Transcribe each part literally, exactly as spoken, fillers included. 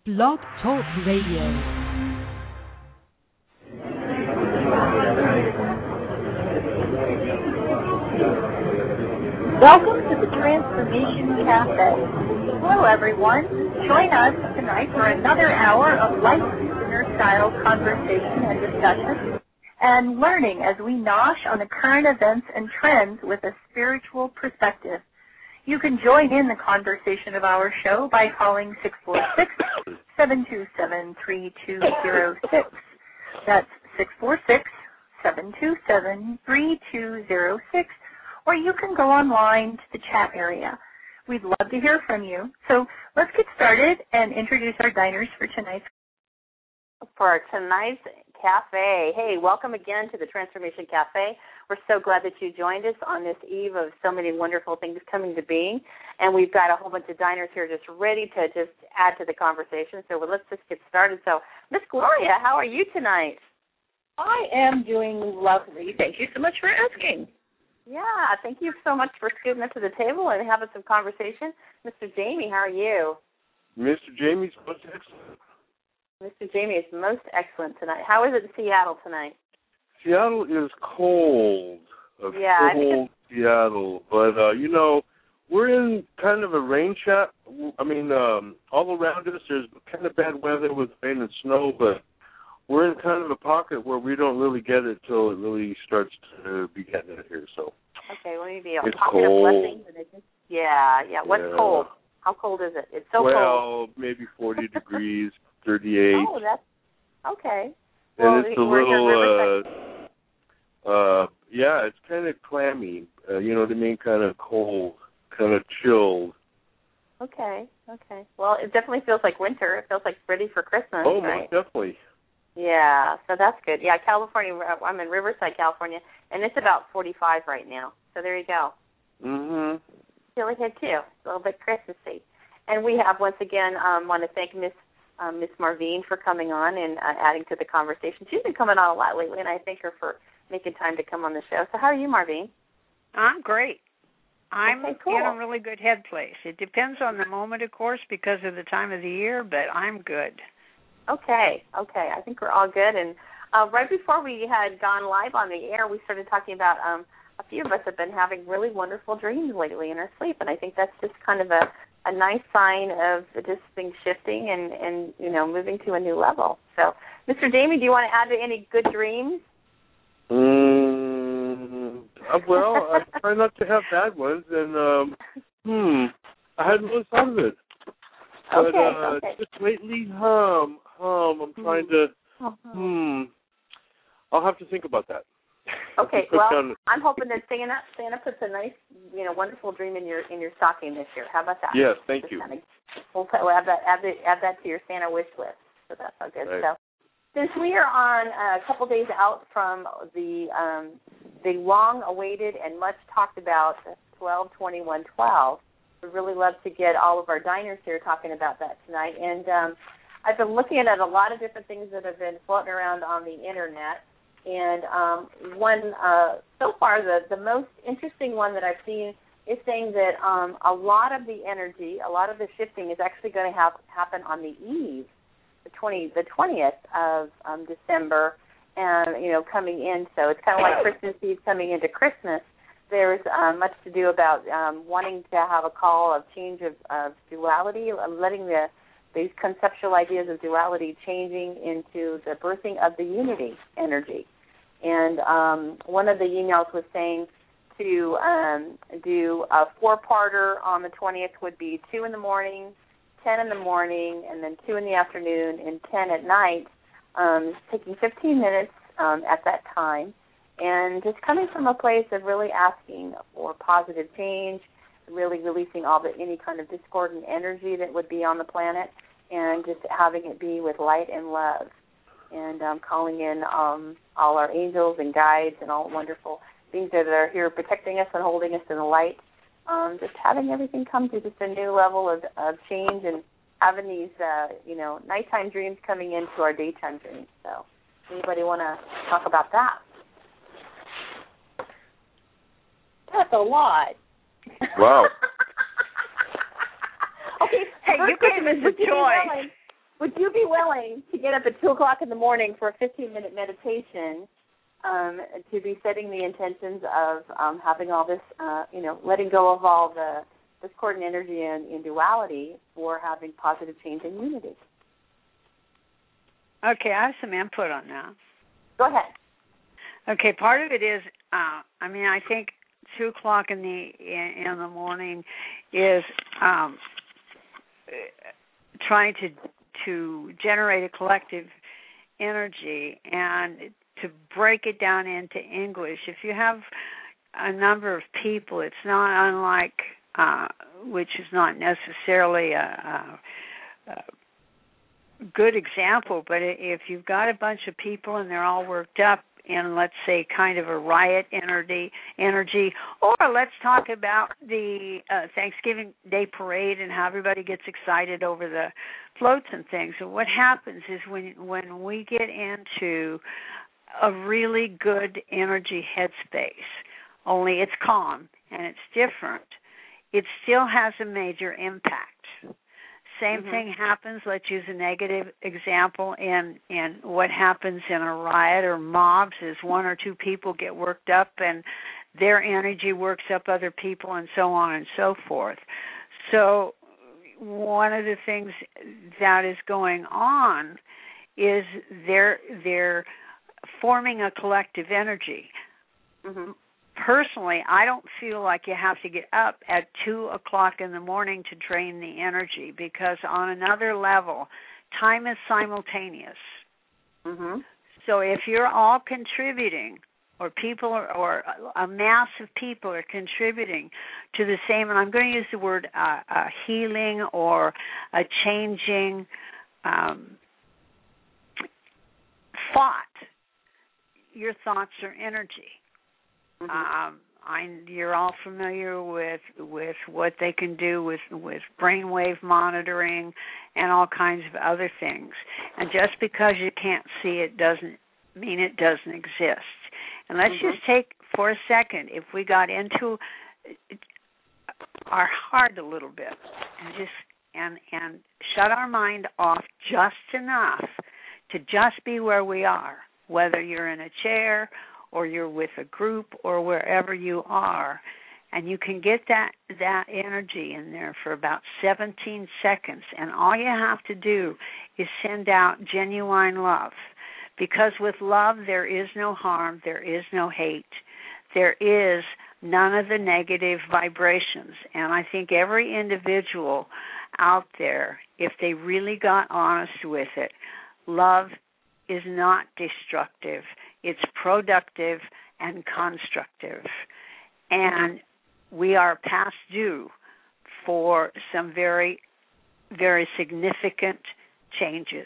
Blog Talk Radio. Welcome to the Transformation Cafe. Hello, everyone. Join us tonight for another hour of life-style conversation and discussion and learning as we nosh on the current events and trends with a spiritual perspective. You can join in the conversation of our show by calling six four six, seven two seven, three two zero six. That's six four six, seven two seven, three two zero six. Or you can go online to the chat area. We'd love to hear from you. So let's get started and introduce our diners for tonight's for tonight's cafe. Hey, welcome again to the Transformation Cafe. We're so glad that you joined us on this eve of so many wonderful things coming to being. And we've got a whole bunch of diners here just ready to just add to the conversation. So let's just get started. So, Miss Gloria, how are you tonight? I am doing lovely. Thank you so much for asking. Yeah, thank you so much for scooting up to the table and having some conversation. Mister Jamie, how are you? Mister Jamie's most excellent. Mister Jamie is most excellent tonight. How is it in Seattle tonight? Seattle is cold. A yeah, cold Seattle. But, uh, you know, we're in kind of a rain shadow. I mean, um, all around us there's kind of bad weather with rain and snow, but we're in kind of a pocket where we don't really get it till it really starts to be getting it here. So okay, well, maybe a it's pocket cold. of blessings. And it just, yeah, yeah. What's yeah. cold? How cold is it? It's so well, cold. Well, maybe forty degrees, thirty-eight. Oh, that's okay. And well, it's a we're little, uh, uh, yeah, it's kind of clammy. Uh, you know what I mean? Kind of cold, kind of chilled. Okay, okay. Well, it definitely feels like winter. It feels like ready for Christmas. Oh, right? most definitely. Yeah, so that's good. Yeah, California, I'm in Riverside, California, and it's about forty-five right now. So there you go. Mm-hmm. Feel like it, too. A little bit Christmassy. And we have, once again, um, want to thank Miss um, Miss Marvine for coming on and uh, adding to the conversation. She's been coming on a lot lately, and I thank her for making time to come on the show. So how are you, Marvine? I'm great. I'm okay, cool. in a really good head place. It depends on the moment, of course, because of the time of the year, but I'm good. Okay, okay. I think we're all good. And uh, right before we had gone live on the air, we started talking about um, a few of us have been having really wonderful dreams lately in our sleep, and I think that's just kind of a, a nice sign of just things shifting and, and, you know, moving to a new level. So, Mister Jamie, do you want to add to any good dreams? Mm, uh, well, I try not to have bad ones, and, um, hmm, I hadn't really thought of it. But okay, uh, okay. just lately, um, um, I'm trying to, uh-huh. hmm, I'll have to think about that. Okay, well, I'm hoping that Santa Santa puts a nice, you know, wonderful dream in your in your stocking this year. How about that? Yes, thank Just you. Kind of, we'll, put, we'll add that add, the, add that to your Santa wish list. So that's all good. Right. So since we are on uh, a couple days out from the um, the long-awaited and much talked about twelve twenty-one twelve, we'd really love to get all of our diners here talking about that tonight. And um, I've been looking at a lot of different things that have been floating around on the Internet. And um, one, uh, so far, the, the most interesting one that I've seen is saying that um, a lot of the energy, a lot of the shifting is actually going to have, happen on the eve, the twentieth, the twentieth of um, December, and, you know, coming in. So it's kind of like Christmas Eve coming into Christmas. There's um, much to do about um, wanting to have a call of change of, of duality, letting the these conceptual ideas of duality changing into the birthing of the unity energy. And um, one of the emails was saying to um, do a four-parter on the twentieth would be two in the morning, ten in the morning, and then two in the afternoon, and ten at night, um, taking fifteen minutes um, at that time, and just coming from a place of really asking for positive change, really releasing all the any kind of discordant energy that would be on the planet, and just having it be with light and love, and um, calling in um, all our angels and guides and all wonderful things that are here protecting us and holding us in the light. Um, just having everything come to just a new level of, of change and having these, uh, you know, nighttime dreams coming into our daytime dreams. So, anybody want to talk about that? That's a lot. Wow. Okay, hey, you could miss a choice. would you be willing to get up at two o'clock in the morning for a fifteen-minute meditation um, to be setting the intentions of um, having all this, uh, you know, letting go of all the discordant energy and, and duality for having positive change and unity? Okay, I have some input on that. Go ahead. Okay, part of it is, uh, I mean, I think two o'clock in the in, in the morning is um, trying to to generate a collective energy and to break it down into English. If you have a number of people, it's not unlike, uh, which is not necessarily a, a, a good example, but if you've got a bunch of people and they're all worked up in, let's say, kind of a riot energy, energy, or let's talk about the uh, Thanksgiving Day parade and how everybody gets excited over the floats and things. And what happens is when when we get into a really good energy headspace, only it's calm and it's different, it still has a major impact. Same mm-hmm. thing happens, let's use a negative example, in, in what happens in a riot or mobs is one or two people get worked up and their energy works up other people and so on and so forth. So one of the things that is going on is they're, they're forming a collective energy. Mm-hmm. Personally, I don't feel like you have to get up at two o'clock in the morning to drain the energy, because on another level, time is simultaneous. Mm-hmm. So if you're all contributing, or people are, or a mass of people are contributing to the same, and I'm going to use the word uh, uh, healing or a changing um, thought, your thoughts are energy. Mm-hmm. Um, I, you're all familiar with with what they can do with, with brainwave monitoring and all kinds of other things. And just because you can't see it doesn't mean it doesn't exist. And let's mm-hmm. just take for a second, if we got into our heart a little bit and just and and shut our mind off just enough to just be where we are, whether you're in a chair or you're with a group or wherever you are, and you can get that, that energy in there for about seventeen seconds, and all you have to do is send out genuine love, because with love there is no harm, there is no hate, there is none of the negative vibrations. And I think every individual out there, if they really got honest with it, love is not destructive. It's productive and constructive. And we are past due for some very, very significant changes.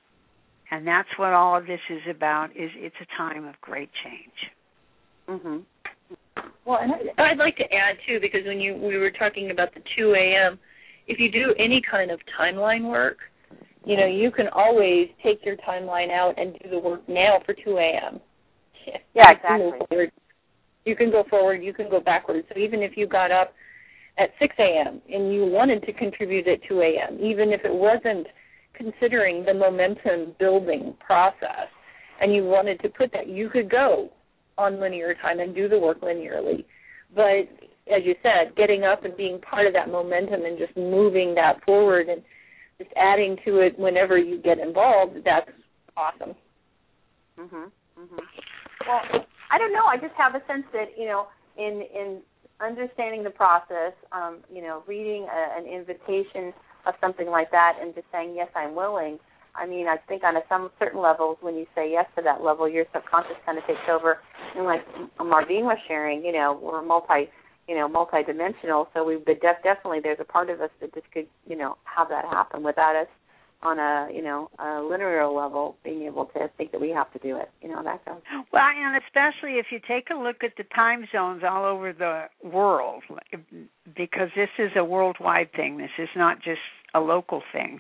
And that's what all of this is about, is it's a time of great change. Mm-hmm. Well, and I'd like to add, too, because when you we were talking about the two a.m., if you do any kind of timeline work, you know, you can always take your timeline out and do the work now for two a.m. Yeah, exactly. You can go forward, you can go backwards. So even if you got up at six a.m. and you wanted to contribute at two a.m., even if it wasn't considering the momentum building process, and you wanted to put that, you could go on linear time and do the work linearly. But as you said, getting up and being part of that momentum and just moving that forward and just adding to it whenever you get involved, that's awesome. Mhm. Mhm. Well, I don't know. I just have a sense that, you know, in in understanding the process, um, you know, reading a, an invitation of something like that and just saying, yes, I'm willing. I mean, I think on a, some certain levels, when you say yes to that level, your subconscious kind of takes over. And like Marvine was sharing, you know, we're multi, you know, multi-dimensional. So we, but def- definitely there's a part of us that just could, you know, have that happen without us on a, you know, a linear level being able to think that we have to do it. You know, that goes. Well, and especially if you take a look at the time zones all over the world, because this is a worldwide thing. This is not just a local thing.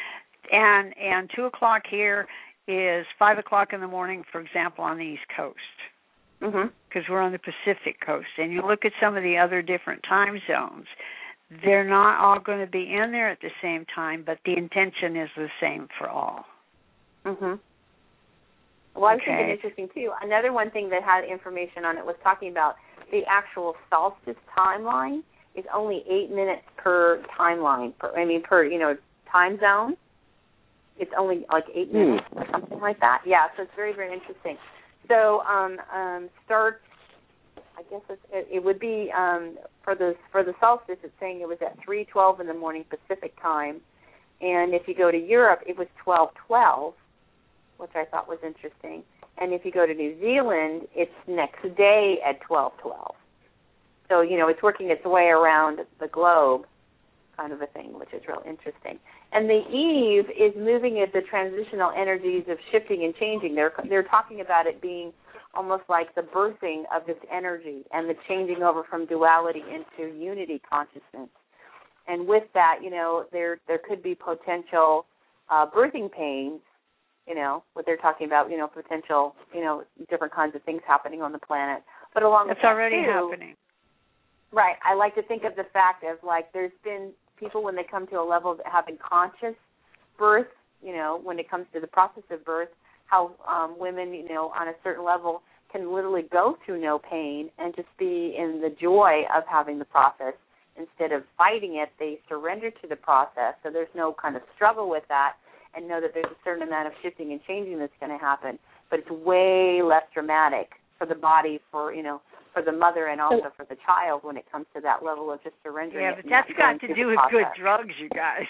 And and two o'clock here is five o'clock in the morning, for example, on the East Coast, because mm-hmm. we're on the Pacific Coast. And you look at some of the other different time zones, they're not all going to be in there at the same time, but the intention is the same for all. Mhm. Well, I was Okay. thinking interesting too. Another one thing that had information on it was talking about the actual solstice timeline is only eight minutes per timeline. Per, I mean, per you know time zone. It's only like eight Hmm. minutes or something like that. Yeah, so it's very very interesting. So um, um, starts. I guess it's, it, it would be um, for the for the solstice. It's saying it was at three twelve in the morning Pacific time, and if you go to Europe, it was twelve twelve, which I thought was interesting. And if you go to New Zealand, it's next day at twelve twelve. So you know it's working its way around the globe, kind of a thing, which is real interesting. And the eve is moving at the transitional energies of shifting and changing. They're they're talking about it being almost like the birthing of this energy and the changing over from duality into unity consciousness. And with that, you know, there there could be potential uh, birthing pains, you know, what they're talking about, you know, potential, you know, different kinds of things happening on the planet. But along with It's that, already too, happening. right, I like to think of the fact of, like, there's been people when they come to a level of having conscious birth, you know, when it comes to the process of birth, how um, women, you know, on a certain level can literally go through no pain and just be in the joy of having the process. Instead of fighting it, they surrender to the process, so there's no kind of struggle with that, and know that there's a certain amount of shifting and changing that's going to happen. But it's way less dramatic for the body, for, you know, for the mother and also for the child when it comes to that level of just surrendering. Yeah, it but and that's not got going to through do the with good process. drugs, you guys.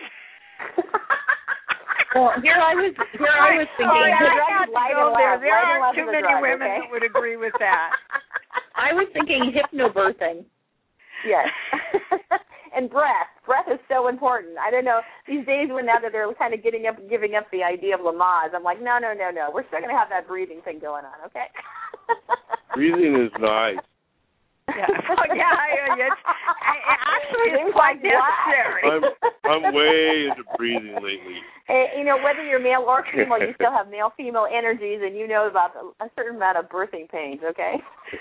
Well, here I was here I was thinking Oh, yeah, the I drugs have to light go and there. love, There light and aren't love too is a many drug, women okay? that would agree with that. I was thinking hypnobirthing. Yes. And breath. Breath is so important. I don't know. These days when now that they're kind of getting up, giving up the idea of Lamaze, I'm like, no, no, no, no. We're still going to have that breathing thing going on, okay? Breathing is nice. Yeah, oh, yeah, yeah it's, actually it's Seems quite like necessary. I'm I'm way into breathing lately. Hey, you know, whether you're male or female, you still have male-female energies, and you know about a certain amount of birthing pains, okay?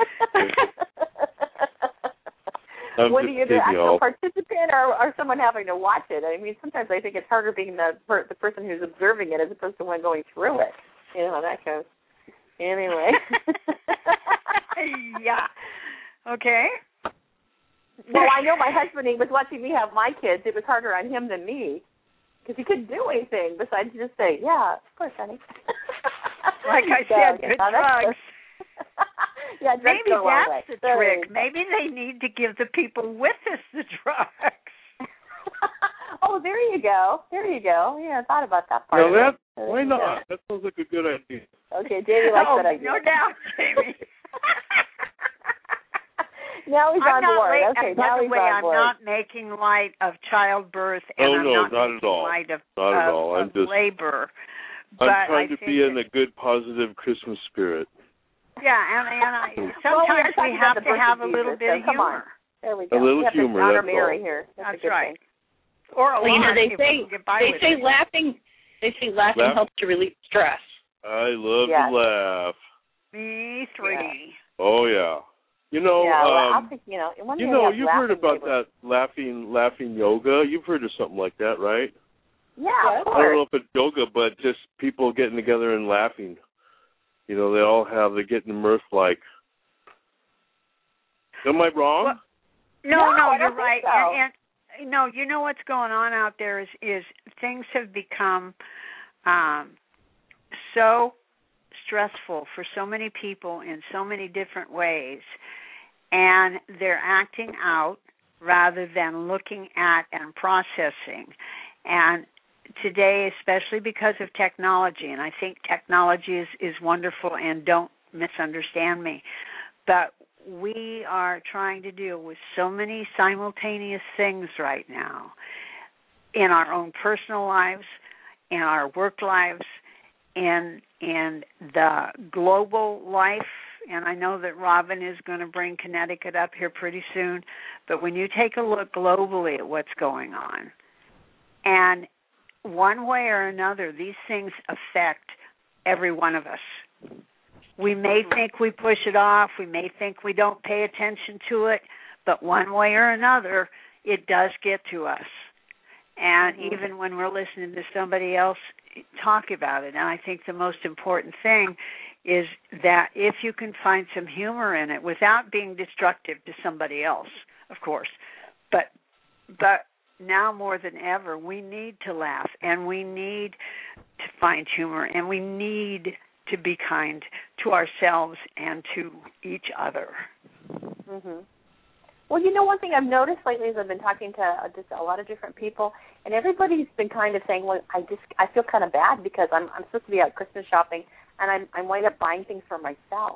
I'm Whether just you're the kidding, actual y'all. participant or, or someone having to watch it. I mean, sometimes I think it's harder being the per, the person who's observing it as opposed to one going through it. You know how that goes. Anyway. Yeah. Okay. Well, I know my husband, he was watching me have my kids. It was harder on him than me because he couldn't do anything besides just say, yeah, of course, honey. Like I So, said, you good know, that's drugs. the- yeah, drugs Maybe go a long that's way. the So- trick. Maybe they need to give the people with us the drugs. Oh, there you go. There you go. Yeah, I thought about that part. Now of that, it. So why there you not? go. That sounds like a good idea. Okay, Jamie likes Oh, that idea. no doubt, Jamie. Now he's I'm on not board. la- Okay, and by now the he's way, on I'm board. not making light of childbirth, and Oh, I'm no, not, not at making all. light of, Not at of, all. I'm of just- labor. I'm But trying I to think be in that- a good, positive Christmas spirit. Yeah, and, and I, Well, we sometimes are we, talking have about the to birth have of a little Jesus, bit so of come on. humor. There we go. A little we have humor, to honor that's Mary all. here. That's, That's a good right. thing. Or a Well, you know, lot, they if say we can get by they with say it. laughing they say laughing Laugh. helps to relieve stress. I love Yes. to laugh. Me three. Oh, yeah. You know, yeah, well, um, I think, you know, one you day know, we have you've heard laughing about neighbors. that laughing, laughing yoga. You've heard of something like that, right? Yeah, Yes. of I don't course. know if it's yoga, but just people getting together and laughing. You know, they all have, they're getting mirth-like. Am I wrong? Well, no, No, no, I don't you're think right. so. And, and no, you know what's going on out there is is things have become um, so stressful for so many people in so many different ways, and they're acting out rather than looking at and processing. And today, especially because of technology, and I think technology is, is wonderful, and don't misunderstand me, but we are trying to deal with so many simultaneous things right now in our own personal lives, in our work lives, in in the global life. And I know that Robin is going to bring Connecticut up here pretty soon, but when you take a look globally at what's going on, and one way or another, these things affect every one of us. We may think we push it off, we may think we don't pay attention to it, but one way or another, it does get to us. And mm-hmm. even when we're listening to somebody else talk about it, and I think the most important thing is that if you can find some humor in it without being destructive to somebody else, of course, but but now more than ever, we need to laugh, and we need to find humor, and we need to be kind to ourselves and to each other. Mm-hmm. Well, you know, one thing I've noticed lately is I've been talking to uh, just a lot of different people, and everybody's been kind of saying, "Well, I just I feel kind of bad because I'm I'm supposed to be out Christmas shopping, and I'm I'm wind up buying things for myself."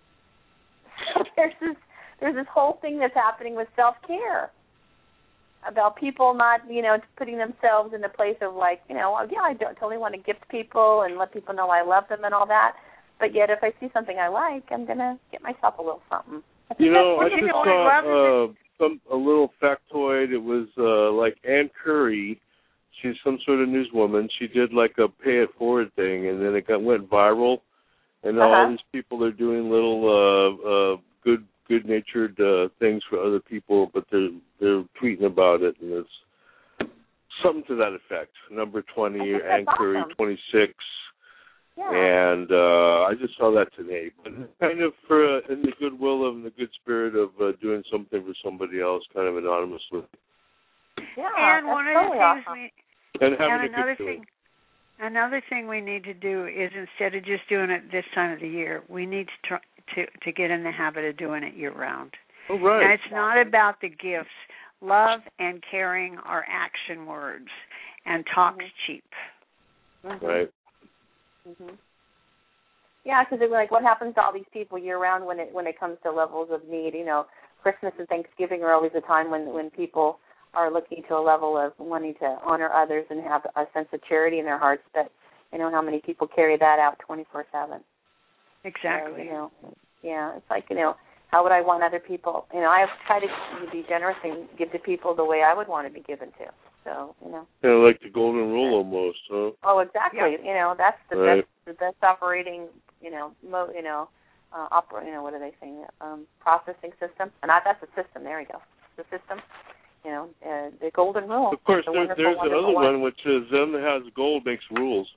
So there's this there's this whole thing that's happening with self-care, about people not, you know, putting themselves in the place of like, you know, oh, yeah, I don't totally want to gift people and let people know I love them and all that, but yet if I see something I like, I'm gonna get myself a little something. You know, I just saw uh, some a little factoid. It was uh, like Ann Curry. She's some sort of newswoman. She did like a pay it forward thing, and then it got went viral. And now uh-huh. all these people are doing little uh, uh, good good natured uh, things for other people, but they're they're tweeting about it, and it's something to that effect. Number twenty, Ann Curry, awesome. twenty-six. Yeah. And uh, I just saw that today. But kind of for, uh, in the goodwill of, in the good spirit of uh, doing something for somebody else, kind of anonymously. Yeah, and one of the totally things awesome. we, and having and a another good thing, feeling. another thing we need to do is instead of just doing it this time of the year, we need to try to to get in the habit of doing it year round. Oh, right. And it's not about the gifts. Love and caring are action words, and talk's mm-hmm. cheap. Mm-hmm. Right. Mm-hmm. Yeah, because like, what happens to all these people year round when it when it comes to levels of need? You know, Christmas and Thanksgiving are always a time when when people are looking to a level of wanting to honor others and have a sense of charity in their hearts. But you know how many people carry that out twenty-four seven. Exactly. So, you know, yeah, it's like, you know, how would I want other people? You know, I try to be generous and give to people the way I would want to be given to. So, you know. Kind of like the golden rule almost, huh? Oh, exactly. Yep. You know, that's the right. best, the best operating, you know, mo, you know, uh, opera, you know, what are they saying? Um, processing system. And I, that's a system. There we go. The system. You know, uh, the golden rule. Of course, the there's, there's the other one, which is them that has gold makes rules.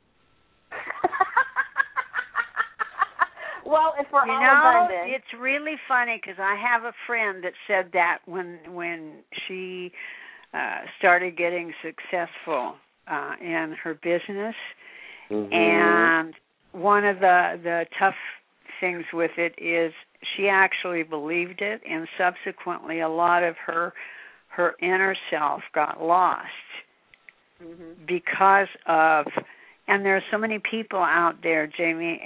Well, if we're you all know, abundant. It's really funny because I have a friend that said that when when she uh, started getting successful uh, in her business, mm-hmm. and one of the the tough things with it is she actually believed it, and subsequently a lot of her her inner self got lost mm-hmm. because of. And there are so many people out there, Jamie,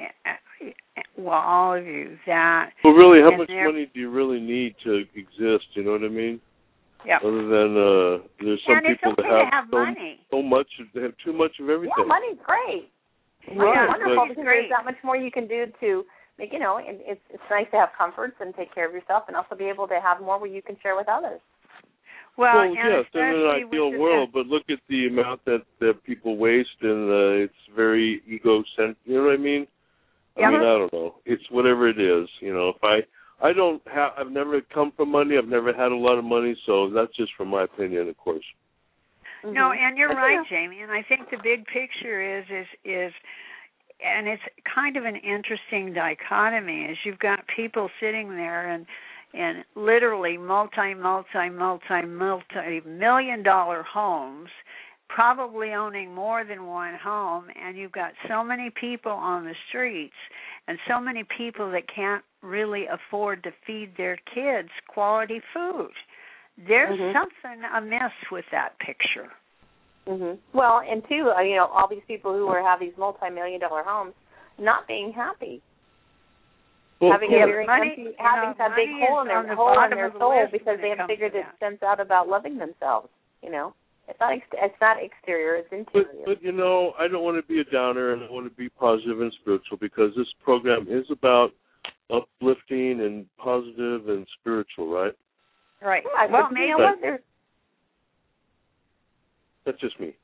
well, all of you, that... Well, really, how much money do you really need to exist, you know what I mean? Yeah. Other than, uh, there's some and people okay that have, have so, money. so much, they have too much of everything. Yeah, money's great. Right, Money's wonderful but, because there's that much more you can do to make, you know, and it's, it's nice to have comforts and take care of yourself and also be able to have more where you can share with others. Well, well and yes, in an ideal world, but look at the amount that, that people waste, and uh, it's very egocentric. You know what I mean? I yeah. mean, I don't know. It's whatever it is. You know, if I, I don't have, I've never come from money. I've never had a lot of money, so that's just from my opinion, of course. Mm-hmm. No, and you're right, Jamie. And I think the big picture is, is, is, and it's kind of an interesting dichotomy. Is you've got people sitting there and. in literally multi, multi, multi, multi-million dollar homes, probably owning more than one home, and you've got so many people on the streets and so many people that can't really afford to feed their kids quality food. There's mm-hmm. something amiss with that picture. Mm-hmm. Well, and too, uh, you know, all these people who are have these multi-million dollar homes not being happy. Well, having yeah, a very money, empty, having know, that big hole in their the hole in their the soul because they have have figured it sense out about loving themselves. You know, it's not ex- it's not exterior, it's interior. But, but you know, I don't want to be a downer, and I want to be positive and spiritual because this program is about uplifting and positive and spiritual, right? Right. Yeah, well, but maybe you know what? There's that's just me.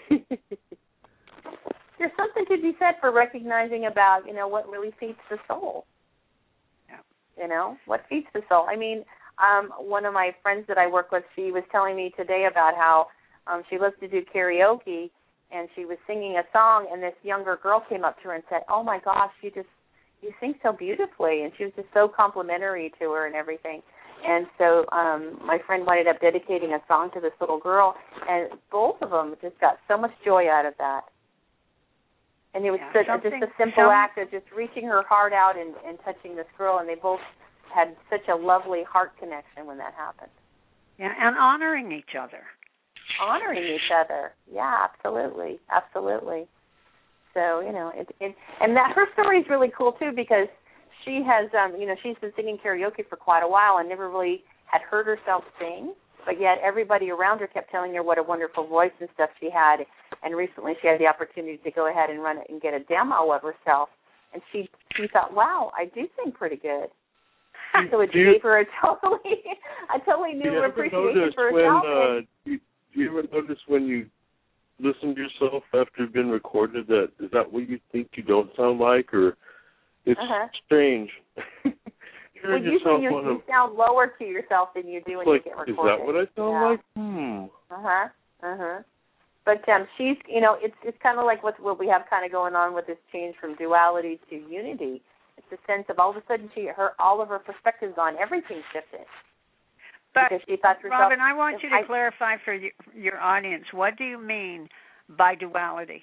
There's something to be said for recognizing about, you know, what really feeds the soul. Yeah. You know, what feeds the soul. I mean, um, one of my friends that I work with, she was telling me today about how um, she loves to do karaoke, and she was singing a song, and this younger girl came up to her and said, "Oh my gosh, you just you sing so beautifully," and she was just so complimentary to her and everything. And so um, my friend ended up dedicating a song to this little girl, and both of them just got so much joy out of that. And it was yeah, such, just a simple some... act of just reaching her heart out and, and touching this girl, and they both had such a lovely heart connection when that happened. Yeah, and honoring each other. Honoring each other. Yeah, absolutely, absolutely. So, you know, it, it and that her story is really cool, too, because she has, um, you know, she's been singing karaoke for quite a while and never really had heard herself sing, but yet everybody around her kept telling her what a wonderful voice and stuff she had, and recently she had the opportunity to go ahead and run it and get a demo of herself, and she, she thought, wow, I do sing pretty good. So it gave her a totally, a totally new appreciation for herself. When, uh, do, you, do you ever notice when you listen to yourself after you've been recorded that is that what you think you don't sound like, or it's uh-huh. strange? Well, usually you, you sound lower to yourself than you do when like, you get recorded. Is that what I sound yeah. like? Hmm. Uh huh. Uh huh. But um, she's, you know, it's it's kind of like what what we have kind of going on with this change from duality to unity. It's a sense of all of a sudden she, her, all of her perspectives on everything shifted. But, because she thought to herself, Robin, I want you to I, clarify for your, your audience, what do you mean by duality?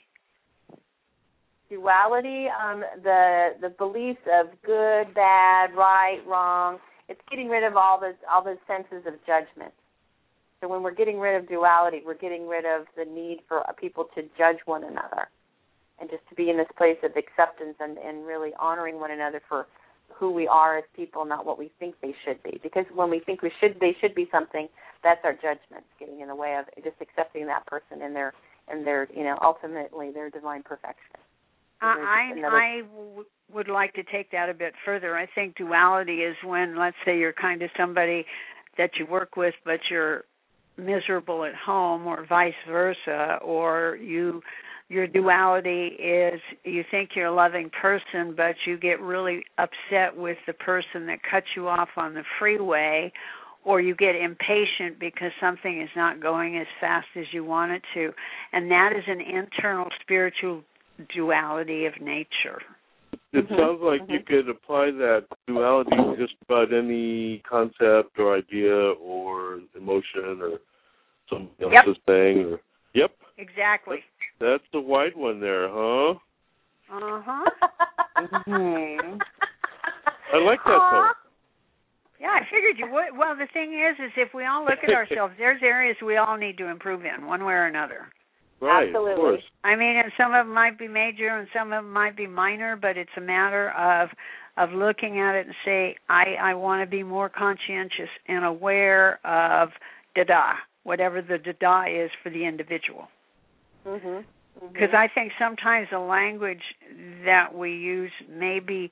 Duality, um, the the beliefs of good, bad, right, wrong. It's getting rid of all the all the senses of judgment. So when we're getting rid of duality, we're getting rid of the need for people to judge one another, and just to be in this place of acceptance and, and really honoring one another for who we are as people, not what we think they should be. Because when we think we should, they should be something, that's our judgments getting in the way of just accepting that person in their, in their, you know, ultimately their divine perfection. I, I w- would like to take that a bit further. I think duality is when, let's say, you're kind of somebody that you work with, but you're miserable at home, or vice versa, or you, your duality is you think you're a loving person, but you get really upset with the person that cuts you off on the freeway, or you get impatient because something is not going as fast as you want it to, and that is an internal spiritual duality of nature. It mm-hmm. sounds like mm-hmm. you could apply that duality to just about any concept or idea or emotion or something yep. else's thing. Or, yep. Exactly. That's, that's the wide one there, huh? Uh-huh. mm-hmm. I like that though. Yeah, I figured you would. Well, the thing is, is if we all look at ourselves, there's areas we all need to improve in, one way or another. Right, absolutely. Of course. I mean, and some of them might be major and some of them might be minor, but it's a matter of of looking at it and say, I, I want to be more conscientious and aware of da-da, whatever the da-da is for the individual. Because mm-hmm. mm-hmm. I think sometimes the language that we use may be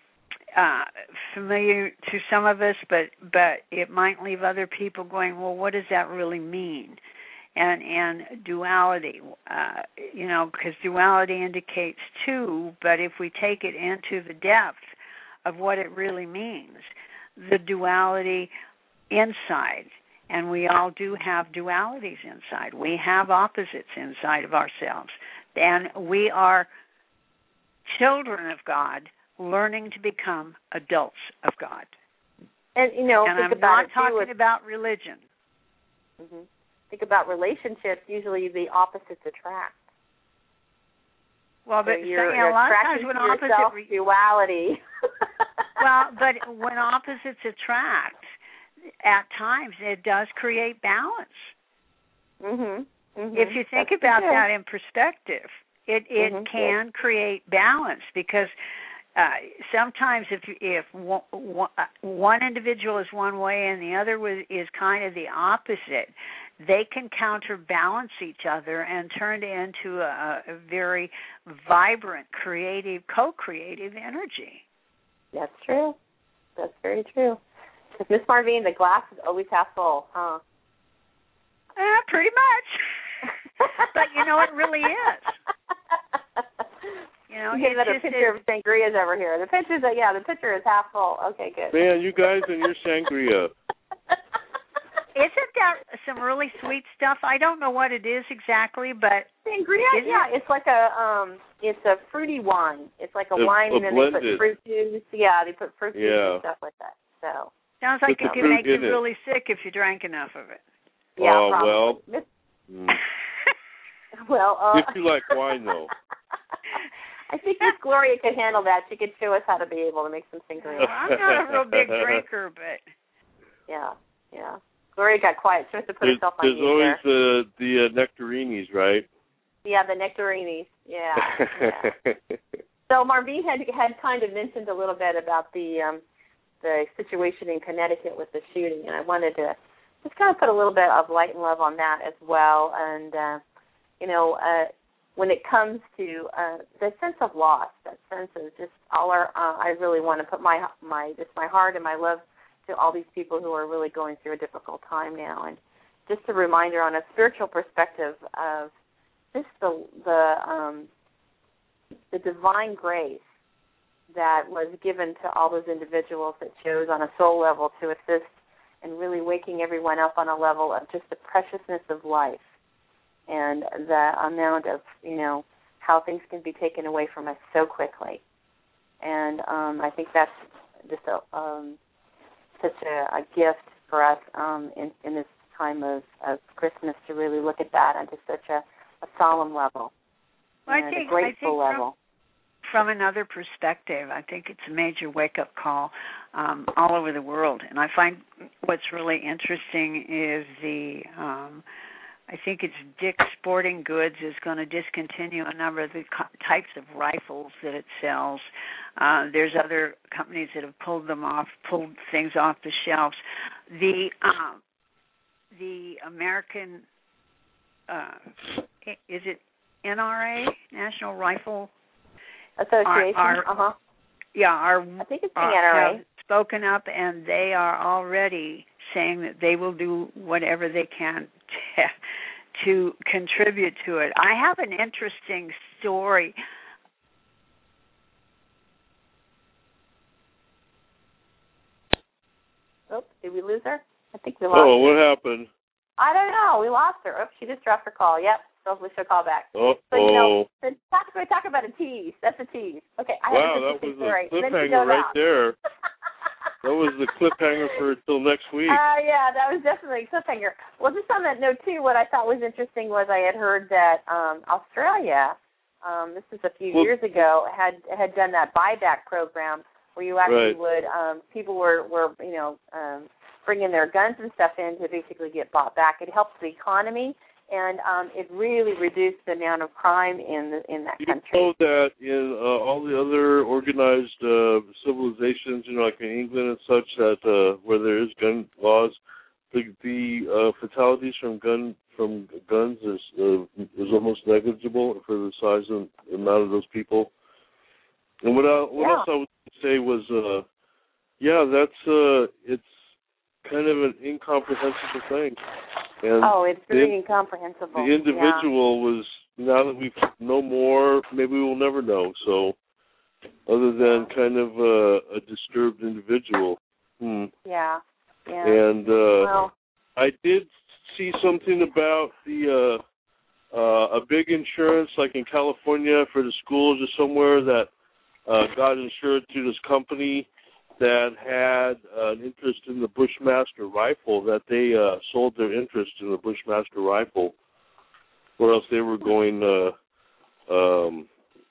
uh, familiar to some of us, but, but it might leave other people going, well, what does that really mean? And and duality, uh, you know, because duality indicates two, but if we take it into the depth of what it really means, the duality inside, and we all do have dualities inside. We have opposites inside of ourselves, and we are children of God learning to become adults of God. And, you know, and think I'm about not it talking too, about religion. Mm-hmm. Think about relationships, usually the opposites attract. Well, but so you're, you know, you're a lot of times when opposite re- duality. Well, but when opposites attract, at times it does create balance. Mhm. Mm-hmm. If you think That's about true. that in perspective, it it mm-hmm. can yes. create balance because uh, sometimes if if one, one individual is one way and the other is kind of the opposite, they can counterbalance each other and turn into a, a very vibrant, creative, co-creative energy. That's true. That's very true. Because Miss Marvine, the glass is always half full, huh? Uh, pretty much. But you know, it really is. You know, you gave that a picture is, of sangrias over here. The picture's, uh, yeah, the picture is half full. Okay, good. Man, you guys and your sangria. got some really sweet stuff. I don't know what it is exactly, but sangria. Yeah, it? it's like a um, it's a fruity wine. It's like a, a wine, a and then blended. they put fruit juice. Yeah, they put fruit juice yeah. and stuff like that. So sounds like Put it could make you really sick if you drank enough of it. Yeah, oh probably. well. Mm. well, uh, if you like wine, though. I think Miss Gloria could handle that. She could show us how to be able to make some sangria. Well, I'm not a real big drinker, but yeah, yeah. Gloria got quiet. She must have put there's, herself on There's mute always there. the the uh, nectarinis, right? Yeah, the nectarinis. Yeah. yeah. So Marvin had had kind of mentioned a little bit about the um, the situation in Connecticut with the shooting, and I wanted to just kind of put a little bit of light and love on that as well. And uh, you know, uh, when it comes to uh, the sense of loss, that sense of just all our, uh, I really want to put my my just my heart and my love to all these people who are really going through a difficult time now, and just a reminder on a spiritual perspective of just the the um, the divine grace that was given to all those individuals that chose on a soul level to assist in really waking everyone up on a level of just the preciousness of life and the amount of, you know, how things can be taken away from us so quickly. And um, I think that's just a, um, such a, a gift for us um, in, in this time of, of Christmas to really look at that on just such a, a solemn level. Well, and I think, a grateful I think level. From, from another perspective, I think it's a major wake-up call um, all over the world. And I find what's really interesting is the, um, I think it's Dick's Sporting Goods is going to discontinue a number of the co- types of rifles that it sells. Uh, there's other companies that have pulled them off, pulled things off the shelves. The um, the American, uh, is it N R A, National Rifle Association? Are, are, uh-huh. Yeah, are, I think it's the are, N R A. have spoken up, and they are already saying that they will do whatever they can to, to contribute to it. I have an interesting story. Oops, did we lose her? I think we lost Oh, her. what happened? I don't know. We lost her. Oops, she just dropped her call. Yep. Hopefully she'll call back. Oh, so, you know, so talk, we talk about a tease. That's a tease. Okay. I wow, have that was story. a cliffhanger right out. there. That was the cliffhanger for till next week. Uh, yeah, that was definitely a cliffhanger. Well, just on that note, too, what I thought was interesting was I had heard that um, Australia, um, this was a few well, years ago, had had done that buyback program where you actually right. would, um, people were, were, you know, um, bringing their guns and stuff in to basically get bought back. It helps the economy, and um, it really reduced the amount of crime in the, in that you country. You know that in uh, all the other organized uh, civilizations, you know, like in England and such, that uh, where there is gun laws, the, the uh, fatalities from gun from guns is uh, is almost negligible for the size and amount of those people. And what, I, what yeah. else I would say was, uh, yeah, that's uh, it's kind of an incomprehensible thing. And oh, it's really the, incomprehensible. The individual yeah. was, now that we know more, maybe we'll never know. So, other than kind of uh, a disturbed individual. Hmm. Yeah, yeah. And uh, well. I did see something about the uh, uh, a big insurance, like in California for the schools or somewhere, that uh, got insured through this company that had uh, an interest in the Bushmaster rifle, that they uh, sold their interest in the Bushmaster rifle, or else they were going uh, um,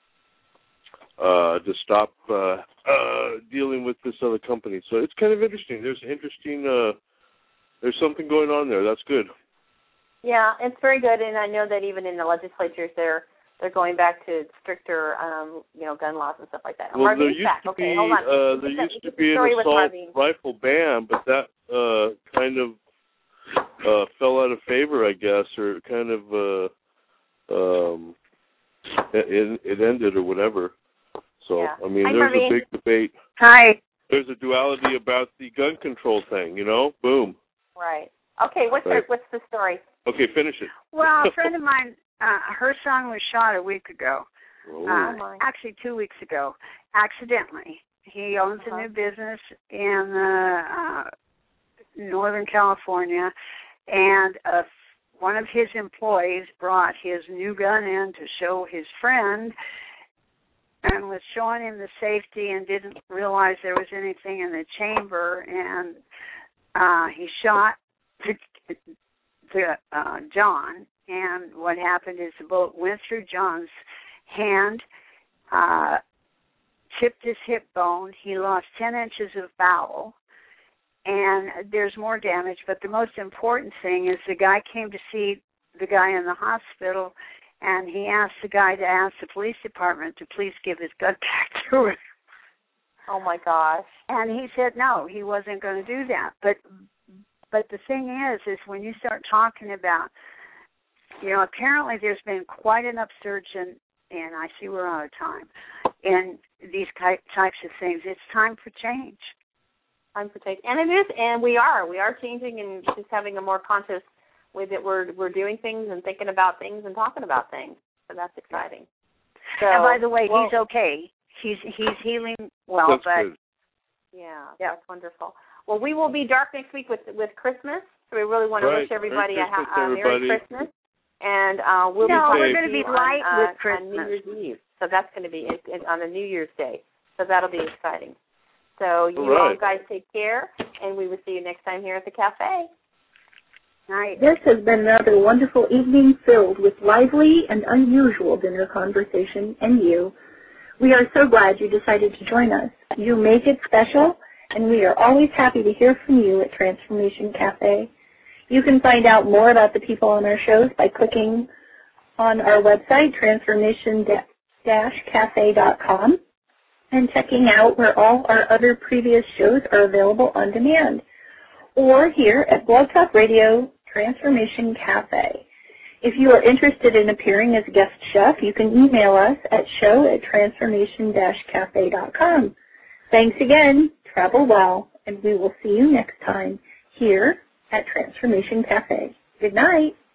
uh, to stop uh, uh, dealing with this other company. So it's kind of interesting. There's interesting. Uh, there's something going on there. That's good. Yeah, it's very good, and I know that even in the legislatures, they're they're going back to stricter, um, you know, gun laws and stuff like that. Well, Marvin's there used back. to okay, be hold on. uh, there that, used to be an assault rifle ban, but that uh, kind of uh, fell out of favor, I guess, or kind of uh, um, it, it ended or whatever. So yeah. I mean, Hi, there's Marvin. a big debate. Hi. There's a duality about the gun control thing, you know? Boom. Right. Okay. What's right. the, what's the story? Okay, finish it. Well, a friend of mine, uh, her son was shot a week ago. Oh. Uh, actually, two weeks ago, accidentally. He owns uh-huh. a new business in uh, uh, Northern California, and uh, one of his employees brought his new gun in to show his friend and was showing him the safety and didn't realize there was anything in the chamber, and uh, he shot the, the uh, John, and what happened is the bullet went through John's hand, uh, chipped his hip bone. He lost ten inches of bowel, and there's more damage, but the most important thing is the guy came to see the guy in the hospital, and he asked the guy to ask the police department to please give his gun back to him. Oh, my gosh. And he said no, he wasn't going to do that. But but the thing is, is when you start talking about, you know, apparently there's been quite an upsurge in, and I see we're out of time, in these types of things. It's time for change. Time for change. And it is, and we are. We are changing and just having a more conscious way that we're we're doing things and thinking about things and talking about things. So that's exciting. So, and by the way, well, he's okay. He's he's healing well, that's but good. Yeah, yeah, that's wonderful. Well, we will be dark next week with with Christmas, so we really want to right. wish everybody Merry a ha- Christmas, uh, Merry everybody. Christmas. And uh, we'll no, be we're going to be light on, with uh, Christmas on New Year's Eve. So that's going to be it, it, on a New Year's Day. So that'll be exciting. So you all, right. all guys take care, and we will see you next time here at the cafe. Night. This has been another wonderful evening filled with lively and unusual dinner conversation and you. We are so glad you decided to join us. You make it special, and we are always happy to hear from you at Transformation Cafe. You can find out more about the people on our shows by clicking on our website, transformation dash cafe dot com, and checking out where all our other previous shows are available on demand, or here at Blog Talk Radio Transformation Cafe. If you are interested in appearing as a guest chef, you can email us at show at transformation dash cafe dot com. Thanks again, travel well, and we will see you next time here at Transformation Cafe. Good night.